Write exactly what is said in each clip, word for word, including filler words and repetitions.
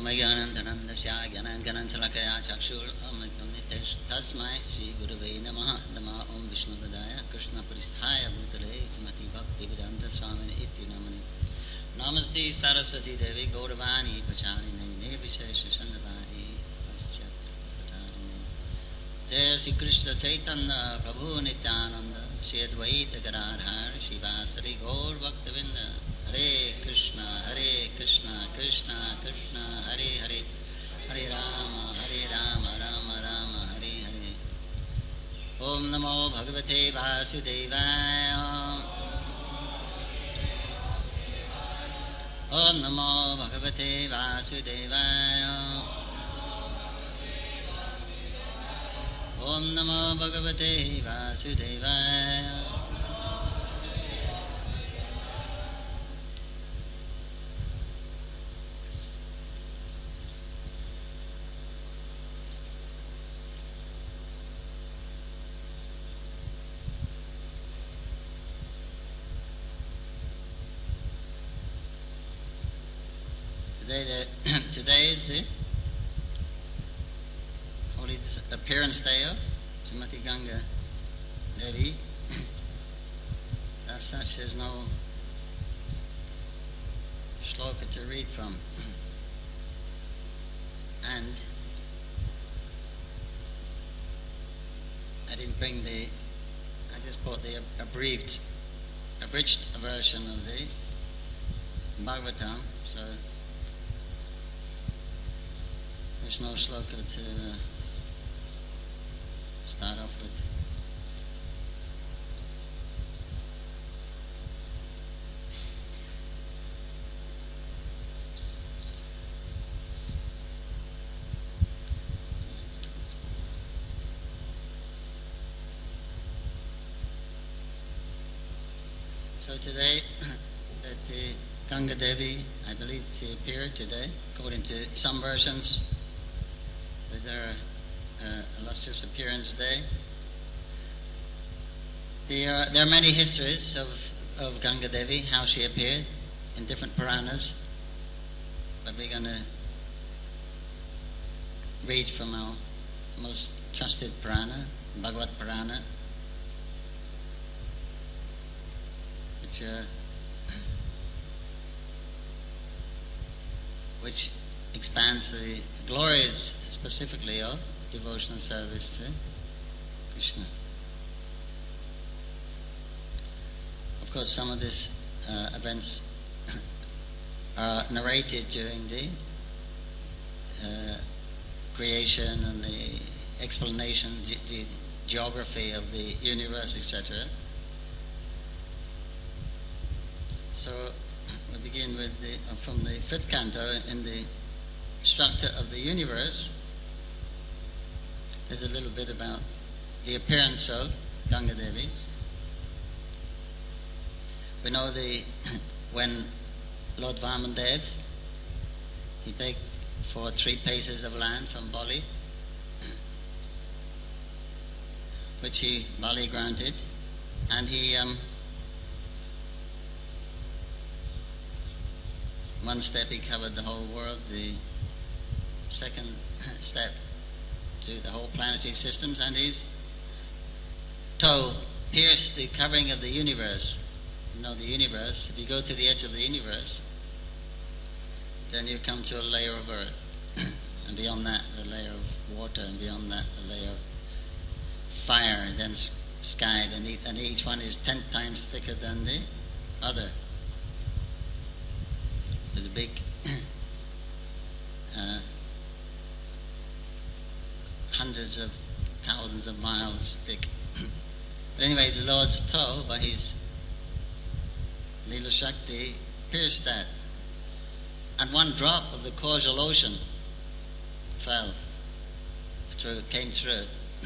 Amayanandanandasya Gyananganansalakaya Chakshur Tasmai Sri Gurave Namaha Nama Om Vishnu Padaya Krishna Paristhaya Bhutale Srimati Bhaktivedanta Swamini Iti Namani Namaste Saraswati Devi Gauravani Pacharine Nevishesha Shandavari Paschat Satarine Jai Sri Krishna Chaitanya Prabhu Nityananda Shri Advaita Gadadhar Shivasari Gaur Bhaktavinda Hare Krishna, Hare Krishna, Krishna Krishna, Hare Hare, Hare Rama, Hare Rama, Rama Rama, Hare Hare. Om Namo Bhagavate Vasudevaya. Om Namo Bhagavate Vasudevaya. Om Namo Bhagavate Vasudevaya. Today, the, today is the holy appearance day of Srimati Ganga Devi. As such, there's no shloka to read from. And I didn't bring the, I just brought the abbreviated, abridged version of the Bhagavatam, so there's no shloka to uh, start off with. So today, that the Ganga Devi, I believe she appeared today, according to some versions. Was there an illustrious appearance day? There are, there are many histories of, of Ganga Devi, how she appeared in different Puranas. But we're going to read from our most trusted Purana, Bhagavad Purana, which, uh, which expands the glories specifically of devotional service to Krishna. Of course, some of these uh, events are narrated during the uh, creation and the explanation, the, the geography of the universe, et cetera. So we begin with the, uh, from the fifth canto in the structure of the universe. There's a little bit about the appearance of Ganga Devi. We know the when Lord Vamandev, he begged for three paces of land from Bali, which he Bali granted, and he um, one step he covered the whole world, the second step to the whole planetary systems, and his toe pierced the covering of the universe. You know, the universe, if you go to the edge of the universe, then you come to a layer of earth, and beyond that is a layer of water, and beyond that a layer of fire, and then sky, and each, and each one is ten times thicker than the other. There's a big uh, hundreds of thousands of miles thick. But anyway, the Lord's toe, by his Leela Shakti, pierced that. And one drop of the causal ocean fell through, came through.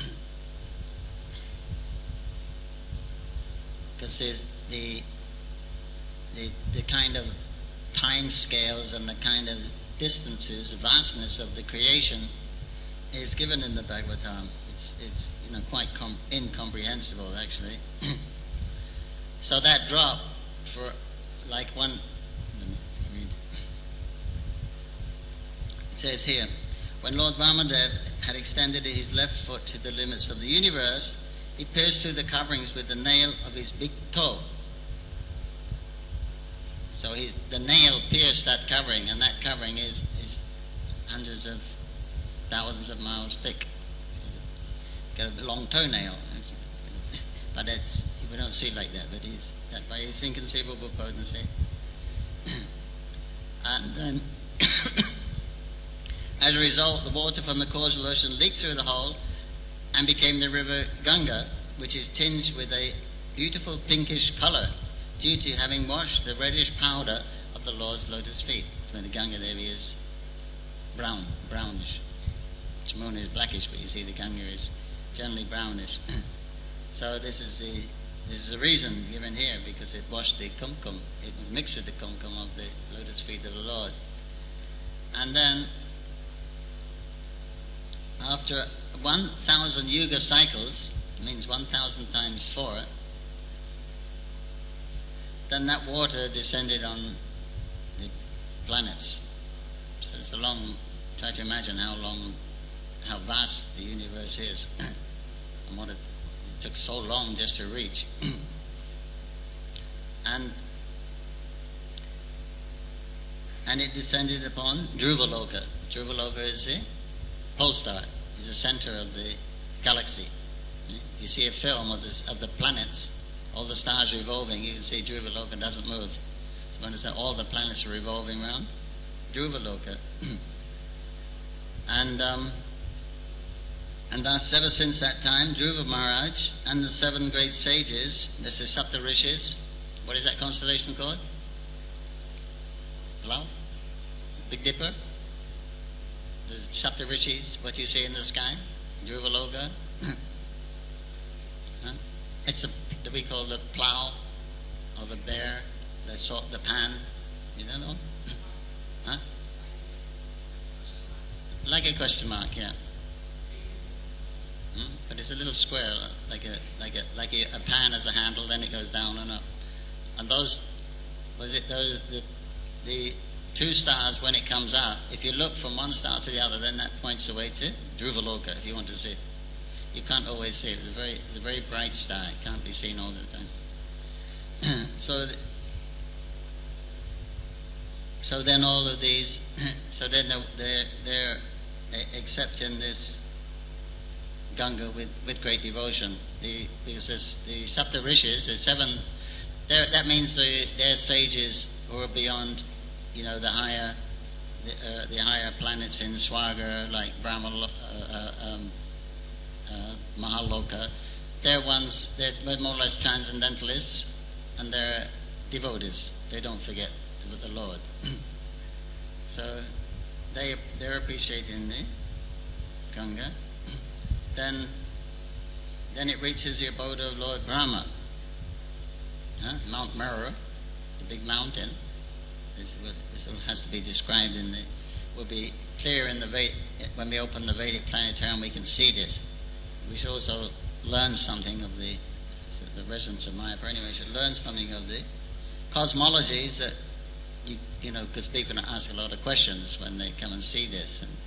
Because the, the, the kind of time scales and the kind of distances, vastness of the creation is given in the Bhagavatam. It's, it's you know, quite com- incomprehensible, actually. So that drop, for like one, let me read. It says here, when Lord Brahmadev had extended his left foot to the limits of the universe, he pierced through the coverings with the nail of his big toe. So his, the nail pierced that covering, and that covering is, is hundreds of thousands of miles thick. Got a long toenail, but it's, we don't see it like that. But he's that by his inconceivable potency, and then as a result, the water from the causal ocean leaked through the hole and became the river Ganga, which is tinged with a beautiful pinkish color due to having washed the reddish powder of the Lord's lotus feet. So when the Ganga Devi is brown, brownish. Jamuna is blackish, but you see the Ganga is generally brownish. So this is the this is the reason given here, because it washed the kumkum. It was mixed with the kumkum of the lotus feet of the Lord. And then after one thousand yuga cycles, means one thousand times four, then that water descended on the planets. So it's a long, try to imagine how long, how vast the universe is, and what it, it took so long just to reach. and and it descended upon Dhruvaloka. Dhruvaloka is the pole star, is the center of the galaxy. If you see a film of, this, of the planets, all the stars revolving, you can see Dhruvaloka doesn't move. So when it's that all the planets are revolving around Dhruvaloka. and um, and thus, ever since that time, Dhruva Maharaj and the seven great sages, this is Sapta Rishis. What is that constellation called? Hello? Big Dipper? The Sapta Rishis, what you see in the sky? Dhruvaloka? huh? It's a, that we call the plow, or the bear, the salt, the pan. You know that one? huh? Like a question mark, yeah. Hmm? But it's a little square, like a like a like a, a pan as a handle. Then it goes down and up. And those, was it those the the two stars when it comes out? If you look from one star to the other, then that points away to Dhruvaloka. If you want to see it, you can't always see it. It's a very it's a very bright star. It can't be seen all the time. so. The, So then all of these, so then they're, they're accepting this Ganga with, with great devotion. The, because this, the Sapta Rishis, the seven, that means the, they're sages who are beyond, you know, the higher, the, uh, the higher planets in Swarga, like Brahma, uh, uh, um, uh, Mahaloka. They're ones, they're more or less transcendentalists, and they're devotees. They don't forget with the Lord. so they they're appreciating the Ganga. Then then it reaches the abode of Lord Brahma. Huh? Mount Meru, the big mountain. This, this has to be described in the will be clear in the Ved, when we open the Vedic planetarium. We can see this. We should also learn something of the the residents of Mayapur. Anyway, we should learn something of the cosmologies that You, you know, because people ask a lot of questions when they come and see this, and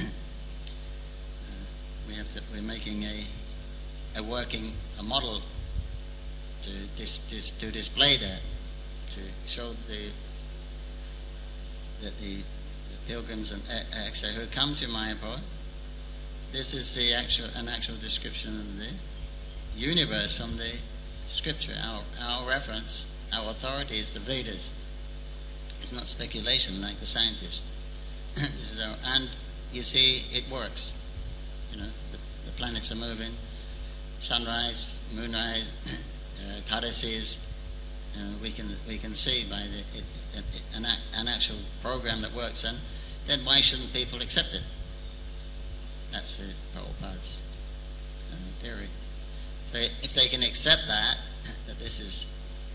uh, we have to. We're making a a working a model to dis, dis, to display that, to show the that the, the pilgrims and uh, who come to Mayapur. This is the actual an actual description of the universe from the scripture. Our our reference, our authority is the Vedas. It's not speculation like the scientists. this is our, and you see, it works. You know, the, the planets are moving, sunrise, moonrise, uh, codices. Uh, we can we can see by the it, it, it, an, an actual program that works. And then why shouldn't people accept it? That's the Prabhupada's uh, theory. So if they can accept that, that this is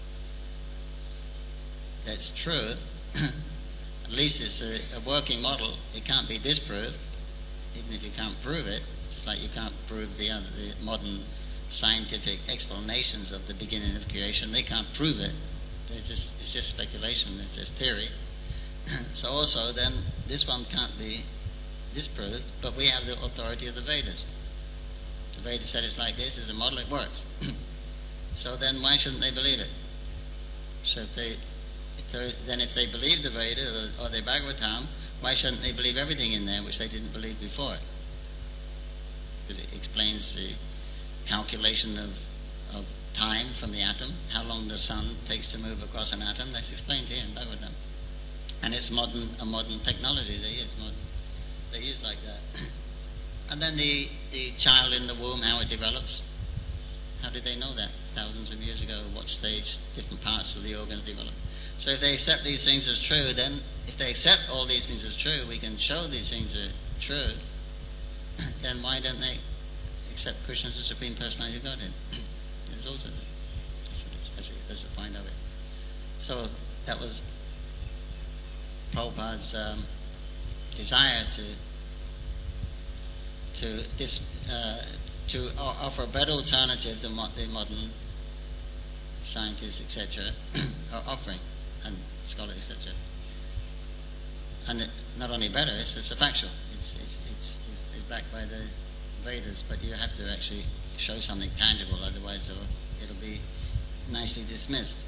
that's true. At least it's a, a working model. It can't be disproved, even if you can't prove it. Just like you can't prove the other, the modern scientific explanations of the beginning of creation. They can't prove it. They're just it's just speculation. It's just theory. so also then this one can't be disprove, but we have the authority of the Vedas. The Vedas said it's like this, it's a model, it works. So then why shouldn't they believe it? So if they, if they then if they believe the Veda or, or the Bhagavatam, why shouldn't they believe everything in there which they didn't believe before? Because it explains the calculation of, of time from the atom, how long the sun takes to move across an atom. That's explained here in Bhagavatam. And it's modern, a modern technology they use, modern, they use like that. And then the, the child in the womb, how it develops. How did they know that thousands of years ago? What stage different parts of the organs develop? So if they accept these things as true, then if they accept all these things as true, we can show these things are true, then why don't they accept Krishna as the Supreme Personality of Godhead? There's also that's, what it's, that's, it, that's the point of it. So that was Prabhupada's um, desire to to dis, uh, to offer a better alternative than what the modern scientists, et cetera, are offering, and scholars, et cetera. And it, not only better, it's just a factual. It's it's, it's it's it's backed by the Vedas, but you have to actually show something tangible, otherwise it'll, it'll be nicely dismissed.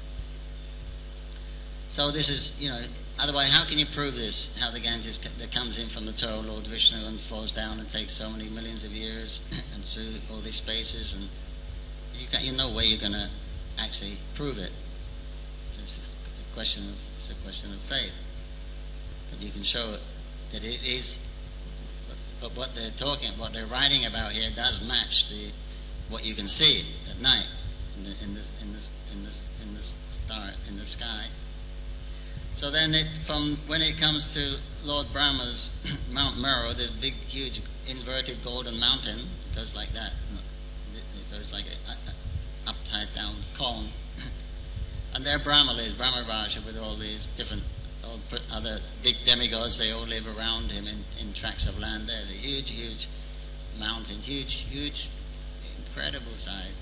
So this is, you know, otherwise how can you prove this? How the Ganges that comes in from the Torah Lord Vishnu and falls down and takes so many millions of years and through all these spaces, and you got, you no way you're going to actually prove it. It's, just, it's a question of it's a question of faith. But you can show it, that it is. But, but what they're talking, what they're writing about here, does match the what you can see at night in, the, in this in this in this in this star in the sky. So then, it, from when it comes to Lord Brahma's Mount Meru, this big, huge, inverted golden mountain, it goes like that. It goes like a, a upside down cone. And there Brahma lives, Brahma Raja, with all these different all other big demigods. They all live around him in, in tracts of land. There's a huge, huge mountain, huge, huge, incredible size.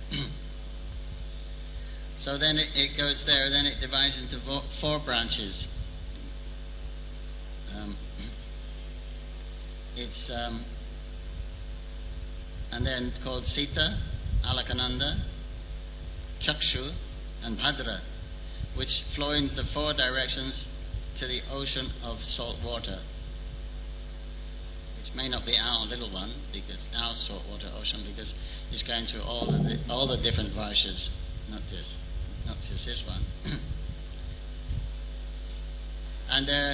So then it, it goes there, then it divides into four, four branches. Um, it's, um, and then called Sita, Alakananda, Chakshu, and Bhadra, which flow in the four directions to the ocean of salt water, which may not be our little one, because our saltwater ocean, because it's going through all the all the different varshas, not just not just this one. And uh,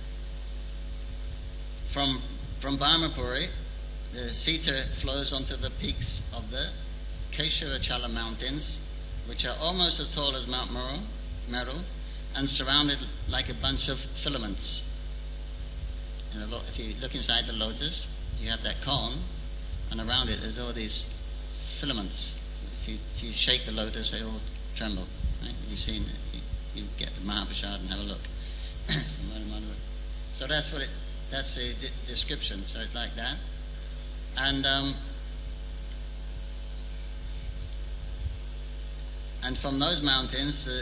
from from Brahmapuri, the Sita flows onto the peaks of the Keshavachala mountains, which are almost as tall as Mount Meru, Meru, and surrounded like a bunch of filaments. And a lo- if you look inside the lotus, you have that cone, and around it there's all these filaments. If you, if you shake the lotus, they all tremble. Right? You've seen it. You, you get the Mahaprasad and have a look. So that's what it. That's the de- description. So it's like that, and um, and from those mountains, the,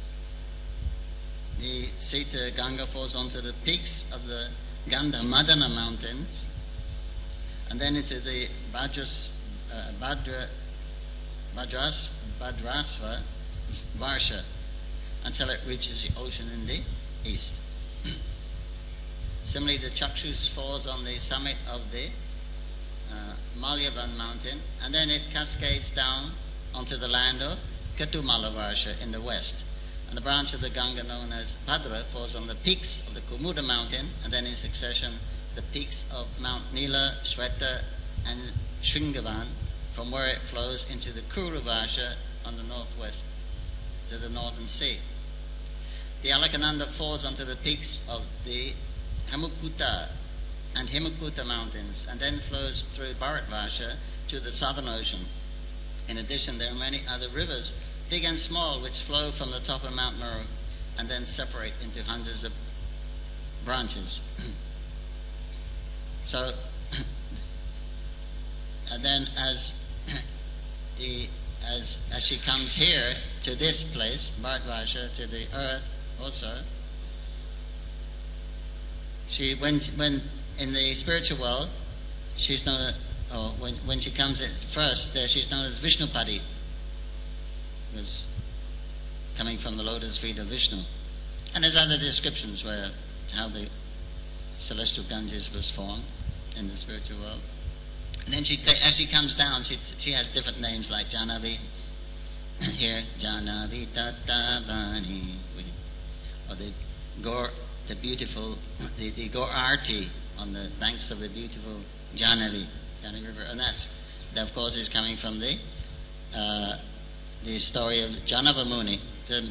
the Sita Ganga falls onto the peaks of the Gandhamadana mountains, and then into the Bhadras, uh, Bhadra, Bhadras, Bhadrasva, Varsha, until it reaches the ocean in the east. Similarly, the Chakshus falls on the summit of the uh, Malyavan mountain, and then it cascades down onto the land of Katumala Varsha in the west. And the branch of the Ganga known as Bhadra falls on the peaks of the Kumuda mountain, and then in succession the peaks of Mount Nila, Shweta, and Shringavan, from where it flows into the Kuru Varsha on the northwest to the northern sea. The Alakananda falls onto the peaks of the Hemukuta and Himakuta mountains, and then flows through Bharatvarsha to the southern ocean. In addition, there are many other rivers, big and small, which flow from the top of Mount Meru and then separate into hundreds of branches. So, and then as the as as she comes here to this place, Bharatvarsha, to the earth also, she when when in the spiritual world, she's known, or when, when she comes at first, uh, she's known as Vishnupati, because coming from the lotus feet of Vishnu. And there's other descriptions where how the celestial Ganges was formed in the spiritual world. And then she, ta- as she comes down, she she has different names like Janavi. Here, Janavi Tattavani, or the Gaur, the beautiful, the, the Gaur Arti on the banks of the beautiful Janavi, Janavi River. And that's, that of course is coming from the uh, the story of Janava Muni. The,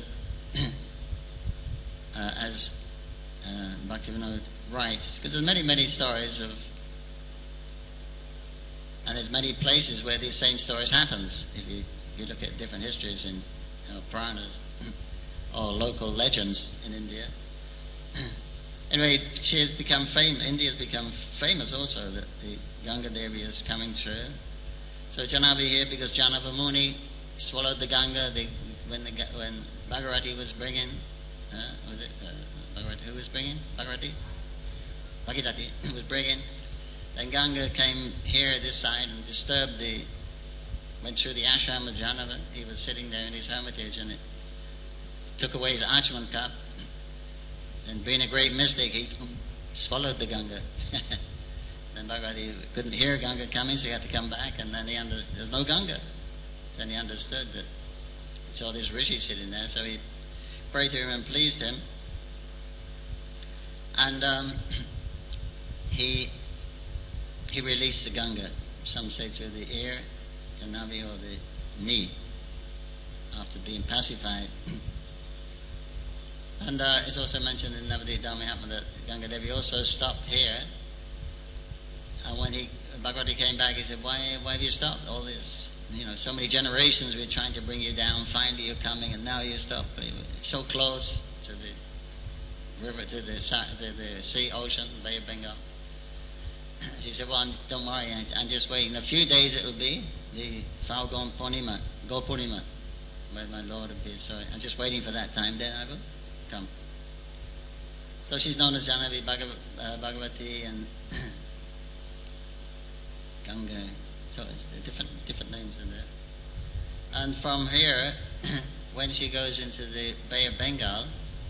uh, as uh, Bhaktivinoda writes, because there's many, many stories of, and there's many places where these same stories happens. If you, if you look at different histories in you know, Puranas or local legends in India. Anyway, she has become famous. India has become famous also that the Ganga Devi is coming through. So Janavi here because Janava Muni swallowed the Ganga. The, when the when Bhagirati was bringing, uh, was it uh, Bhagirati? Who was bringing Bhagirati? Bhagirati was bringing. Then Ganga came here this side and disturbed the. Went through the ashram of Janava. He was sitting there in his hermitage, and it took away his Achman cup. And being a great mystic, he swallowed the Ganga. Then Bhagirati couldn't hear Ganga coming, so he had to come back, and then he understood there's no Ganga. Then he understood that he saw this rishi sitting there, so he prayed to him and pleased him. And um, he he released the Ganga. Some say through the ear, the navi, or the knee, after being pacified. And uh, it's also mentioned in Navadip Dhammahatma that Ganga Devi also stopped here. And when he Bhagirati came back, he said, "Why, why have you stopped? All this, you know, so many generations we're trying to bring you down. Finally, you're coming, and now you stop. It's so close to the river, to the to the sea, ocean, Bay of Bengal." She said, "Well, I'm, don't worry. I'm just waiting. In a few days, it will be the Falgun Purnima, Go Purnima, where my Lord appears. So I'm just waiting for that time. Then I will come." So she's known as Janavi Bhagav- uh, Bhagavati and Ganga. So it's different different names in there. And from here, when she goes into the Bay of Bengal,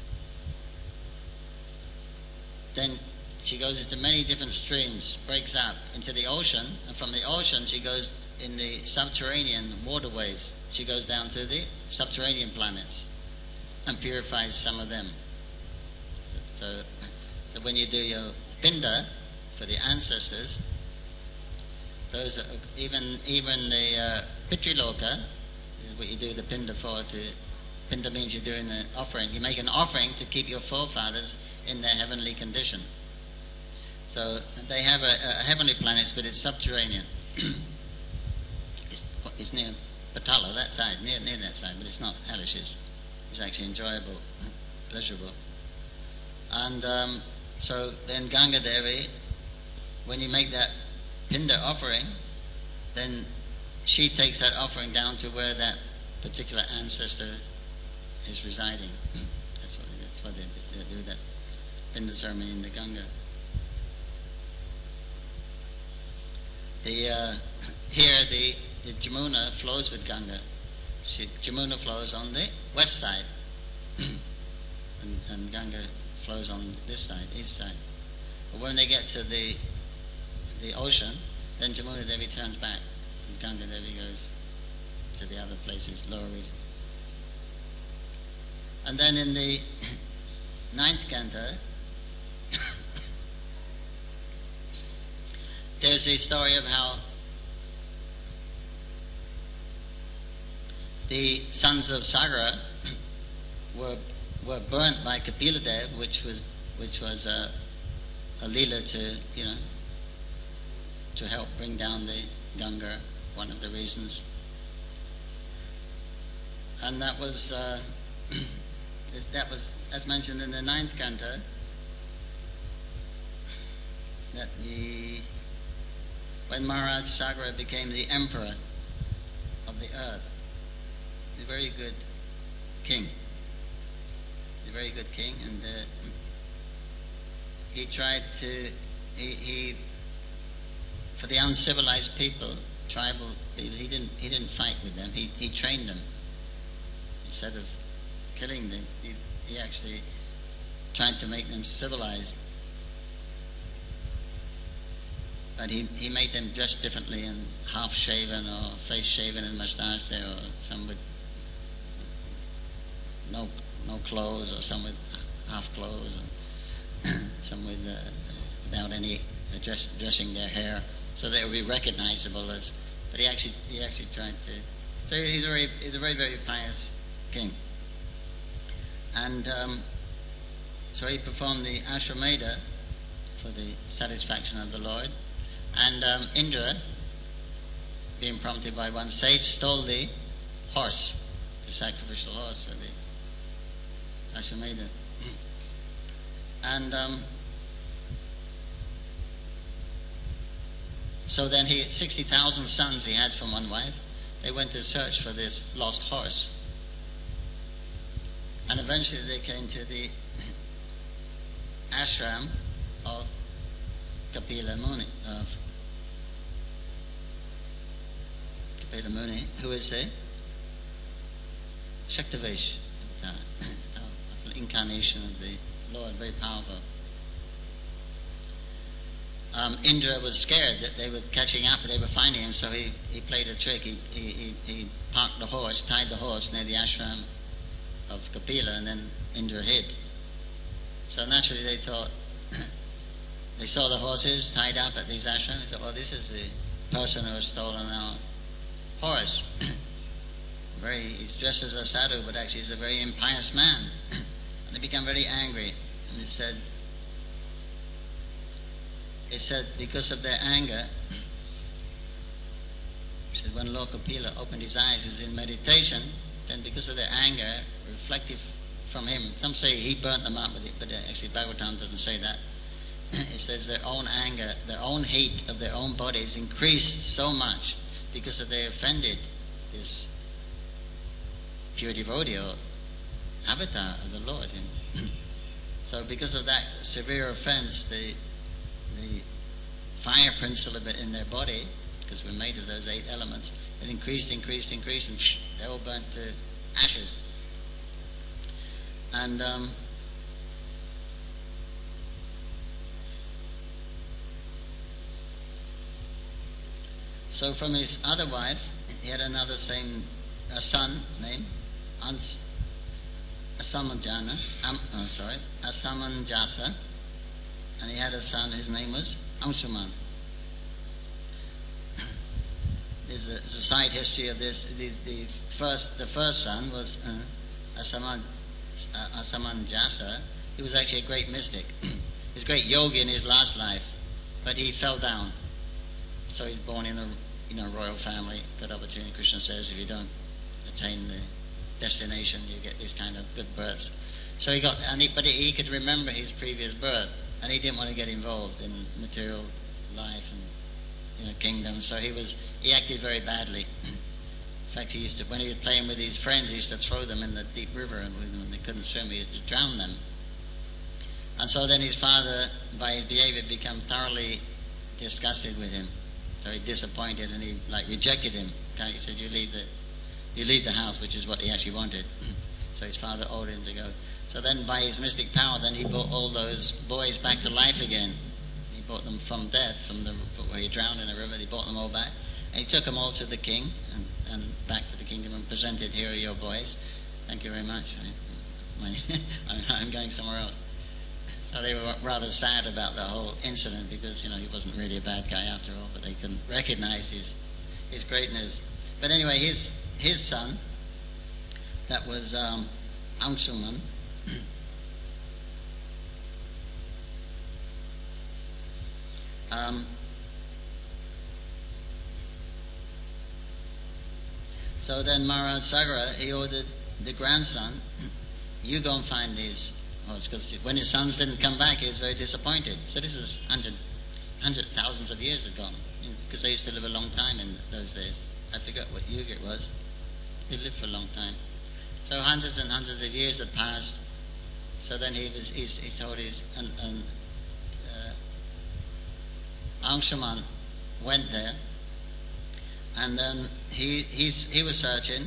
then she goes into many different streams, breaks up into the ocean, and from the ocean she goes in the subterranean waterways. She goes down to the subterranean planets and purifies some of them. So, so when you do your pinda for the ancestors, those are, even even the uh, Pitriloka is what you do the pinda for. To pinda means you're doing the offering. You make an offering to keep your forefathers in their heavenly condition. So they have a, a heavenly planets, but it's subterranean. it's, it's near Patala, that side, near near that side, but it's not hellish. It's, it's actually enjoyable, pleasurable. And um, so then Ganga Devi, when you make that pinda offering, then she takes that offering down to where that particular ancestor is residing. That's what that's why they, they do that pinda ceremony in the Ganga. The uh, here the, the Jamuna flows with Ganga. She, Jamuna flows on the west side, and, and Ganga flows on this side, east side. But when they get to the the ocean, then Jamuna Devi turns back, and Ganga Devi goes to the other places, lower regions. And then in the ninth canto, there's a story of how the sons of Sagara were were burnt by Kapila Dev, which was which was a, a leela to you know to help bring down the Ganga, one of the reasons. And that was uh, that was as mentioned in the ninth canto, that the when Maharaj Sagara became the emperor of the earth, a very good king, a very good king, and uh, he tried to he, he for the uncivilized people, tribal people, he didn't he didn't fight with them. He he trained them. Instead of killing them, he, he actually tried to make them civilized. But he, he made them dress differently and half shaven or face shaven and mustache there, or some with no no clothes, or some with half clothes, and some with uh, without any uh, dress, dressing their hair, so they would be recognizable as. But he actually he actually tried to. So he's a very he's a very very pious king. And um, so he performed the Ashwamedha for the satisfaction of the Lord. And um, Indra, being prompted by one sage, stole the horse, the sacrificial horse for the Ashwamedha. And um, so then he, sixty thousand sons he had from one wife, they went to search for this lost horse. And eventually they came to the ashram of Kapila Muni, of Kapila Muni, who is a Shaktavesh, uh, incarnation of the Lord, very powerful. Um, Indra was scared that they were catching up, they were finding him, so he, he played a trick. He, he, he, he parked the horse, tied the horse near the ashram of Kapila, and then Indra hid. So naturally they thought, they saw the horses tied up at these ashrams. They thought, well, this is the person who has stolen our horse. Very, he's dressed as a sadhu, but actually he's a very impious man. And they become very angry. And it said, it said because of their anger, it said when Lord Kapila opened his eyes, he was in meditation, then because of their anger, reflective from him, some say he burnt them up with it, but actually Bhagavatam doesn't say that. It says their own anger, their own hate of their own bodies increased so much because of they offended this pure devotee or avatar of the Lord. So because of that severe offense, the the fire principle of it in their body, because we're made of those eight elements, it increased, increased, increased, and they all burnt to ashes. And um, so from his other wife, he had another same a son named Ans, Asamanjana, um, oh, sorry, Asamanjasa, and he had a son whose name was Anshuman. There's a, there's a side history of this. The, the first, the first son was uh, Asaman, uh, Asamanjasa. He was actually a great mystic. He was a great yogi in his last life, but he fell down. So he's born in a you know royal family. Good opportunity. Krishna says if you don't attain the destination, you get these kind of good births. So he got, and he, but he, he could remember his previous birth, and he didn't want to get involved in material life and you know kingdom. So he was he acted very badly. In fact, he used to, when he was playing with his friends, he used to throw them in the deep river, and when they couldn't swim, he used to drown them. And so then his father, by his behavior, became thoroughly disgusted with him, very disappointed, and he like rejected him. Okay, he said, "You leave the, you leave the house," which is what he actually wanted. So his father ordered him to go. So then, by his mystic power, then he brought all those boys back to life again. He brought them from death, from the where he drowned in the river. He brought them all back, and he took them all to the king and, and back to the kingdom and presented, "Here are your boys. Thank you very much. I, I'm going somewhere else." So they were rather sad about the whole incident because, you know, he wasn't really a bad guy after all, but they couldn't recognize his his greatness. But anyway, his his son, that was um, Anshuman, um, so then Maharaj Sagara, he ordered the grandson, "You go and find these." Because when his sons didn't come back, he was very disappointed. So this was hundred, hundred thousands of years had gone, because they used to live a long time in those days. I forgot what yuga it was. They lived for a long time. So hundreds and hundreds of years had passed. So then he was, he, he told his, and, and, uh, Angshaman went there, and then he he's, he was searching,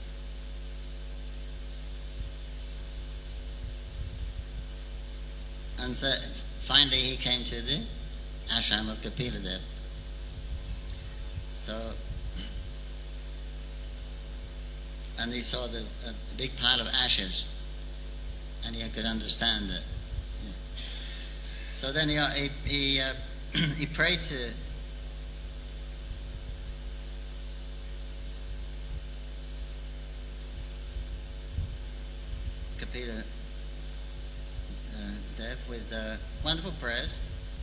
and so finally he came to the ashram of Kapila. So, and he saw the, a big pile of ashes, and he could understand it. Yeah. So then he he he, uh, he prayed to Kapila uh, Dev with uh, wonderful prayers,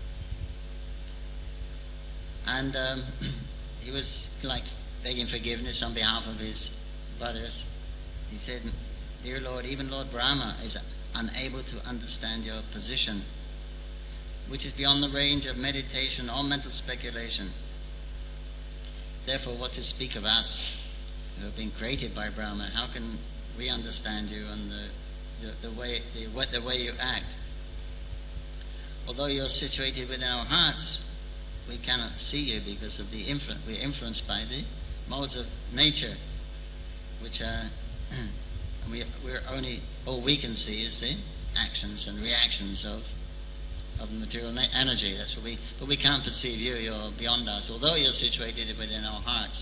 and um, he was like begging forgiveness on behalf of his brothers. He said, "Dear Lord, even Lord Brahma is unable to understand your position, which is beyond the range of meditation or mental speculation. Therefore, what to speak of us, who have been created by Brahma? How can we understand you and the, the, the way the, what, the way you act? Although you're situated within our hearts, we cannot see you because of the influence. We're influenced by the modes of nature, which are and we, we're only all we can see is the actions and reactions of of material na- energy. That's what we. But we can't perceive you. You're beyond us. Although you're situated within our hearts.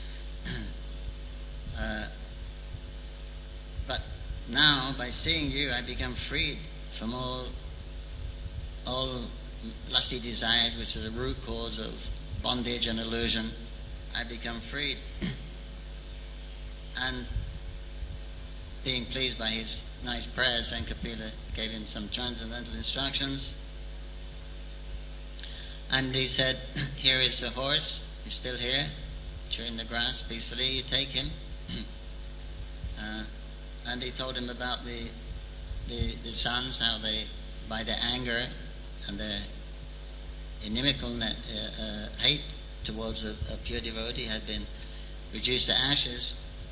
uh, but now, by seeing you, I become freed from all all lusty desires, which is the root cause of bondage and illusion. I become freed. And being pleased by his nice prayers, then Kapila gave him some transcendental instructions. And he said, "Here is the horse. You're still here, chewing the grass peacefully. You take him." uh, and he told him about the, the the sons, how they, by their anger and their inimical uh, uh, hate towards a, a pure devotee, had been reduced to ashes.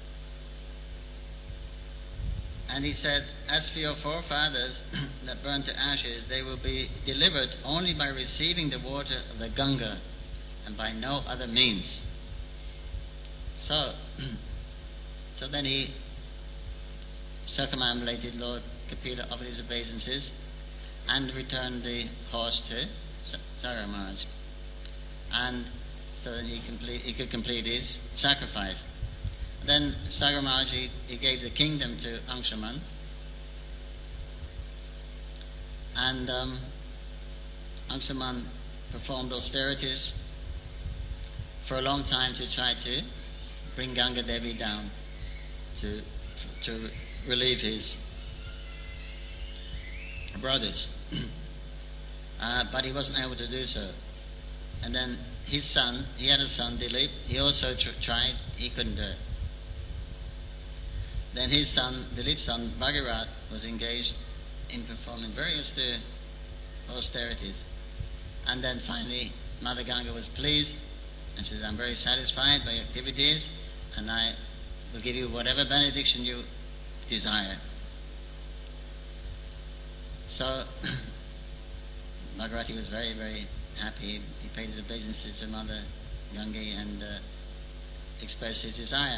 And he said, "As for your forefathers that burned to ashes, they will be delivered only by receiving the water of the Ganga and by no other means." So, so then he circumambulated Lord Kapila, offered his obeisances, and returned the horse to Sagar Maharaj. And so that he, complete, he could complete his sacrifice. Then Sagar Maharaj, he, he gave the kingdom to Angshaman, and um, Angshaman performed austerities for a long time to try to bring Ganga Devi down to to relieve his brothers, uh, but he wasn't able to do so. And then his son, he had a son, Dilip, he also tr- tried, he couldn't do it. Then his son, Dilip's son, Bhagirath, was engaged in performing various austerities. And then finally, Mother Ganga was pleased and said, "I'm very satisfied by your activities, and I will give you whatever benediction you desire." So, Bhagirath was very, very happy. He paid his obeisances to Mother Ganga and uh, expressed his desire.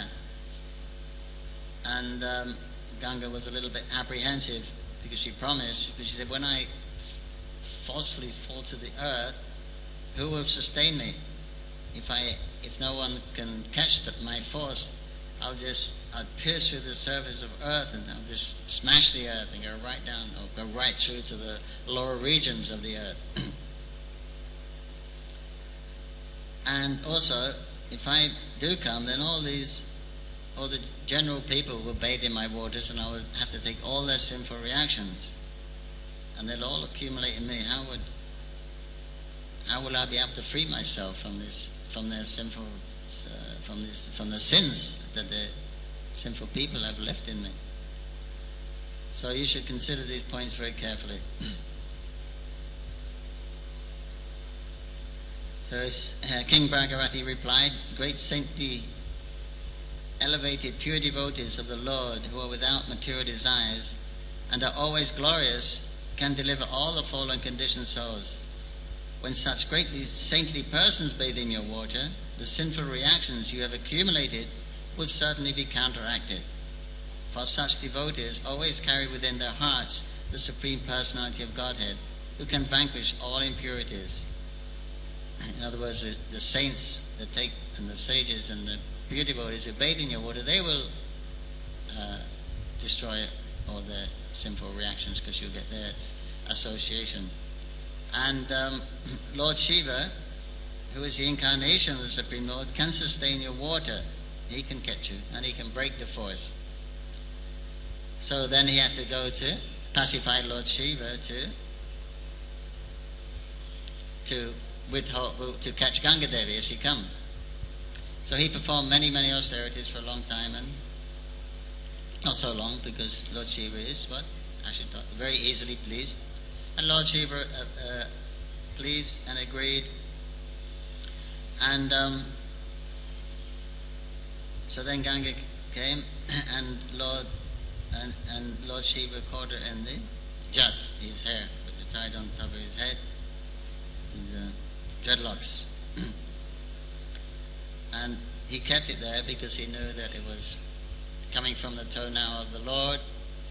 And um, Ganga was a little bit apprehensive because she promised, because she said, "When I forcefully fall to the earth, who will sustain me? If I, if no one can catch the, my force, I'll just, I'll pierce through the surface of earth and I'll just smash the earth and go right down, or go right through to the lower regions of the earth." And also, if I do come, then all these all the general people will bathe in my waters, and I will have to take all their sinful reactions, and they'll all accumulate in me. How would, how will I be able to free myself from this, from their sinful, uh, from this, from the sins that the sinful people have left in me? So you should consider these points very carefully. So uh, King Bhagirathi replied, "Great saintly, elevated, pure devotees of the Lord who are without material desires and are always glorious can deliver all the fallen conditioned souls. when such greatly saintly persons bathe in your water, the sinful reactions you have accumulated will certainly be counteracted. For such devotees always carry within their hearts the Supreme Personality of Godhead, who can vanquish all impurities. In other words, the, the saints that take, and the sages and the pure devotees who bathe in your water, they will uh, destroy all the sinful reactions, because you get their association. And um, Lord Shiva, who is the incarnation of the Supreme Lord, can sustain your water. He can catch you, and he can break the force. So then he had to go to pacify Lord Shiva to to withhold, to catch Ganga Devi as she come. So he performed many, many austerities for a long time, and not so long, because Lord Shiva is what I should thought very easily pleased, and Lord Shiva uh, uh, pleased and agreed, and um, so then Ganga came, and Lord and, and Lord Shiva caught her in the jat, his hair, which was tied on top of his head, his uh, dreadlocks. And he kept it there because he knew that it was coming from the toenail of the Lord.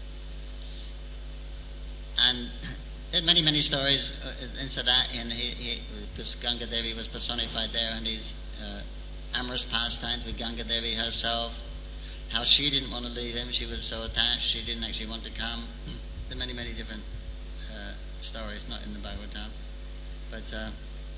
And there are many, many stories into that, and he, he, because Ganga Devi was personified there, and his uh, amorous pastimes with Ganga Devi herself, how she didn't want to leave him, she was so attached, she didn't actually want to come. There are many, many different uh, stories, not in the Bhagavatam, but uh,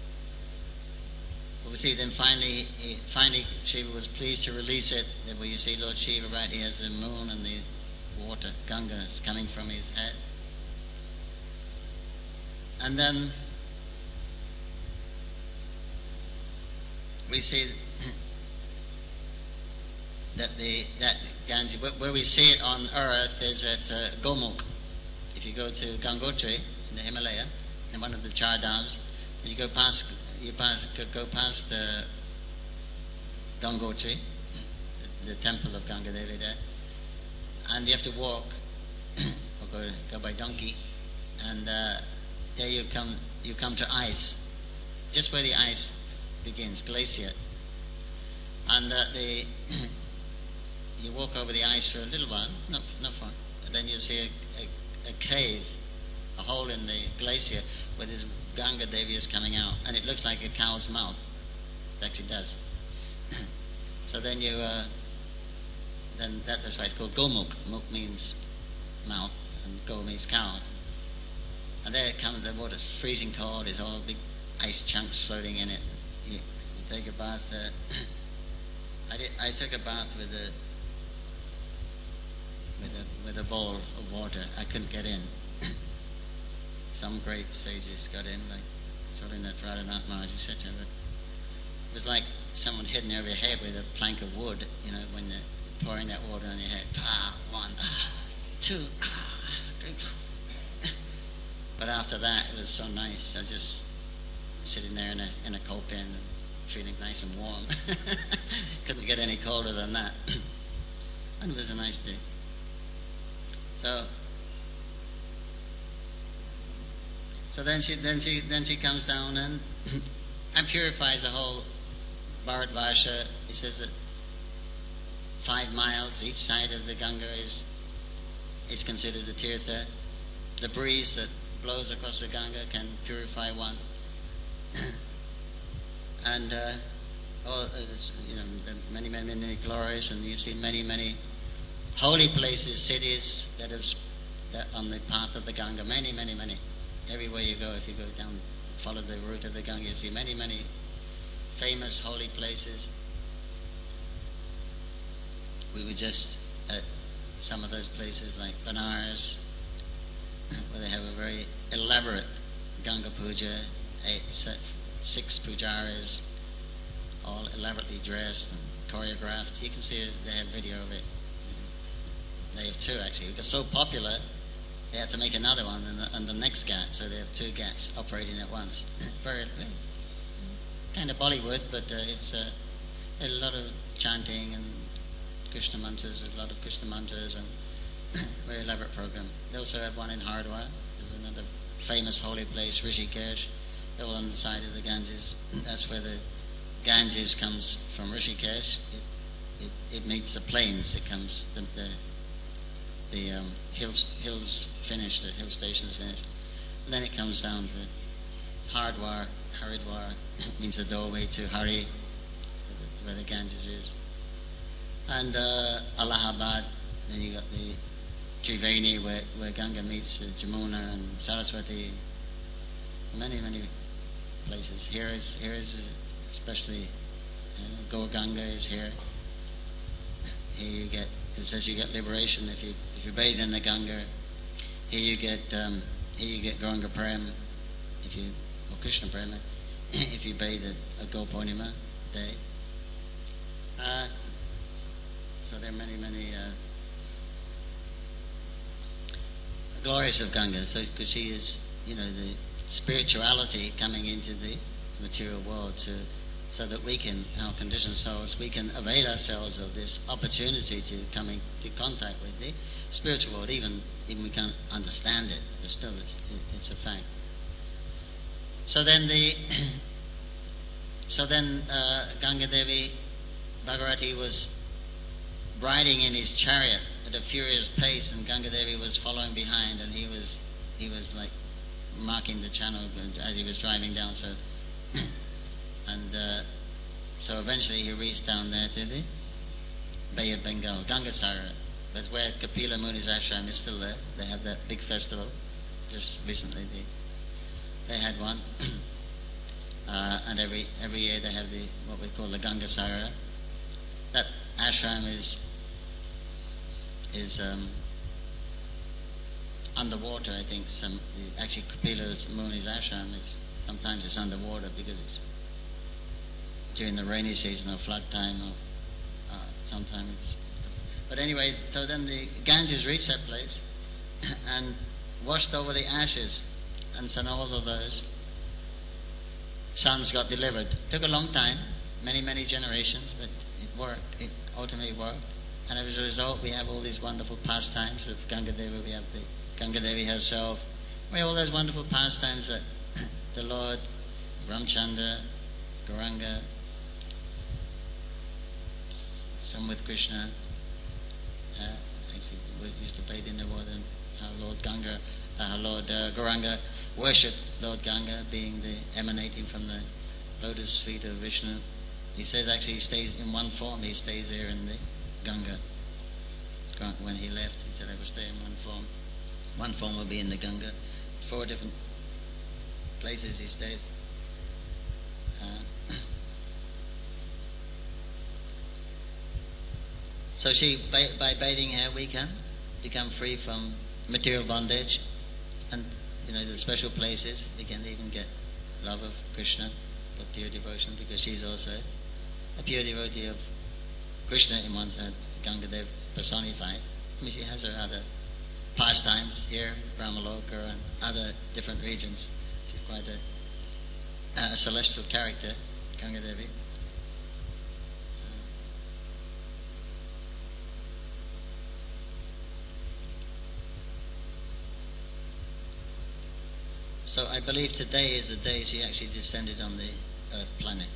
we see then finally, he, finally Shiva was pleased to release it. Where you see Lord Shiva, right, he has the moon and the water, Ganga, is coming from his head. And then we see that the that Ganges, where we see it on earth is at uh, Gomukh. If you go to Gangotri in the Himalaya, in one of the Char Dhams, you go past you pass go past uh, Gangotri, the, the temple of Ganga Devi there, and you have to walk or go go by donkey, and uh, there you come you come to ice, just where the ice begins, glacier, and uh, the you walk over the ice for a little while, not not far, and then you see a, a, a cave, a hole in the glacier where this Ganga Devi is coming out, and it looks like a cow's mouth. It actually does. So then you, uh, then that's, that's why it's called Gomukh. Mukh means mouth, and Go means cow. And there it comes, the water's freezing cold, there's all big ice chunks floating in it. You, you take a bath. Uh, I did. I took a bath with a with a with a bowl of water. I couldn't get in. Some great sages got in, like Saurinath Radhanath Maharaj, et cetera. But it was like someone hitting over your head with a plank of wood, you know, when they're pouring that water on your head. Ah, one, ah, two, ah, three. But after that, it was so nice. I was just sitting there in a in a coal pen, feeling nice and warm. Couldn't get any colder than that. And it was a nice day. So. So then she then she then she comes down and and purifies the whole Bharatvarsha. He says that five miles each side of the Ganga is is considered a tirtha. The breeze that blows across the Ganga can purify one. And uh, all uh, you know, many many many glories, and you see many many holy places, cities that have that on the path of the Ganga. Many many many. Everywhere you go, if you go down, follow the route of the Ganga, you see many, many famous holy places. We were just at some of those places like Benares, where they have a very elaborate Ganga puja, eight, six pujaris, all elaborately dressed and choreographed. You can see they have video of it. They have two actually. It got so popular, they had to make another one and the, and the next Ghat, so they have two Ghats operating at once. Very, very kind of Bollywood, but uh, it's uh, a lot of chanting and Krishna mantras, a lot of Krishna mantras, and very elaborate program. They also have one in Hardwar, another famous holy place, Rishikesh, all on the side of the Ganges. That's where the Ganges comes from Rishikesh. It, it, it meets the plains. It comes, the, the, the um, hills, hills finish, the hill stations finish. And then it comes down to Hardwar, Haridwar, means the doorway to Hari, so that, where the Ganges is. And uh, Allahabad, then you got the Triveni, where, where Ganga meets uh, Jamuna and Saraswati. Many, many places. Here is, here is especially uh, Gaur Ganga is here. Here you get, it says you get liberation if you if you bathe in the Ganga. Here you get um, here you get Gauranga Prem, if you or Krishna Prema, if you bathe at a Gaur Purnima day. Uh, so there are many, many uh, glories of Ganga. So because she is, you know, the spirituality coming into the material world, to, so that we can, our conditioned souls, we can avail ourselves of this opportunity to come into contact with the spiritual world. Even even we can't understand it, but still it's, it, it's a fact. So then the so then uh, Ganga Devi Bhagirati was riding in his chariot at a furious pace, and Ganga Devi was following behind, and he was he was like marking the channel as he was driving down. So, and uh, so eventually he reached down there to the Bay of Bengal, Gangasara. That's where Kapila Muni's ashram is still there. They have that big festival. Just recently they they had one, uh, and every every year they have the what we call the Gangasara. That ashram is is um, underwater. I think some the, actually Kapila Muni's ashram is sometimes it's underwater because it's during the rainy season or flood time, or uh, sometimes it's. But anyway, so then the Ganges reached that place and washed over the ashes, and so all of those sons got delivered. Took a long time, many many generations, but it worked. It ultimately worked. And as a result, we have all these wonderful pastimes of Ganga Devi. We have the Ganga Devi herself. We have all those wonderful pastimes that the Lord, Ramchandra, Gauranga, some with Krishna, uh, actually was, used to bathe in the water, and how Lord Ganga, uh, Lord uh, Gauranga worshipped Lord Ganga, being the emanating from the lotus feet of Vishnu. He says actually he stays in one form. He stays there in the Ganga. When he left, he said, I will stay in one form. One form will be in the Ganga. Four different places he stays. Uh, so she, by, by bathing her, we can become free from material bondage, and you know the special places. We can even get love of Krishna, of pure devotion, because she's also a pure devotee of Krishna in one's head. Ganga Dev personified. I mean, she has her other pastimes here, Brahmaloka and other different regions. She's quite a, a celestial character, Ganga Devi. So I believe today is the day she actually descended on the Earth planet.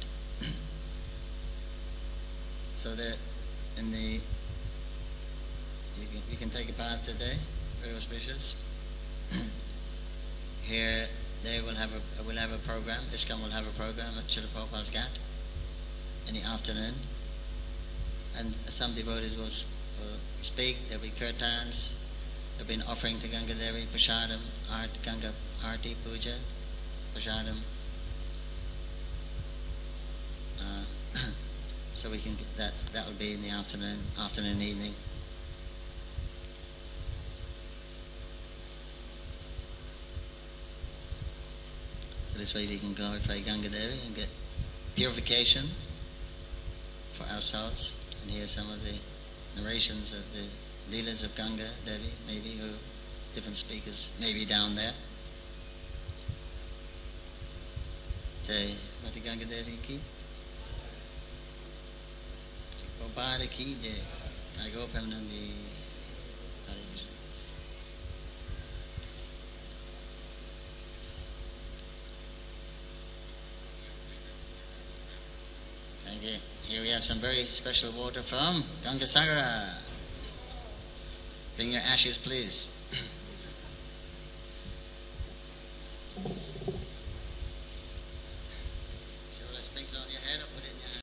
So that in the you can, you can take a bath today, very auspicious. Here they will have a will have a program. ISKCON will have a program at Srila Prabhupada's Ghat in the afternoon, and some devotees will, will speak. There'll be kirtans. There'll be an offering to Ganga Devi, prasadam, art, Ganga Arti Puja, prasadam. Uh, so we can get that. That will be in the afternoon, afternoon, evening. So this way we can glorify Ganga Devi and get purification for ourselves, and hear some of the narrations of the Leelas of Ganga Devi, maybe, who different speakers may be down there. Jai Srimati Ganga Devi ki. Prabhupada ki jai. I go from the Hare Krishna. Okay, here we have some very special water from Gangasagara. Bring your ashes, please.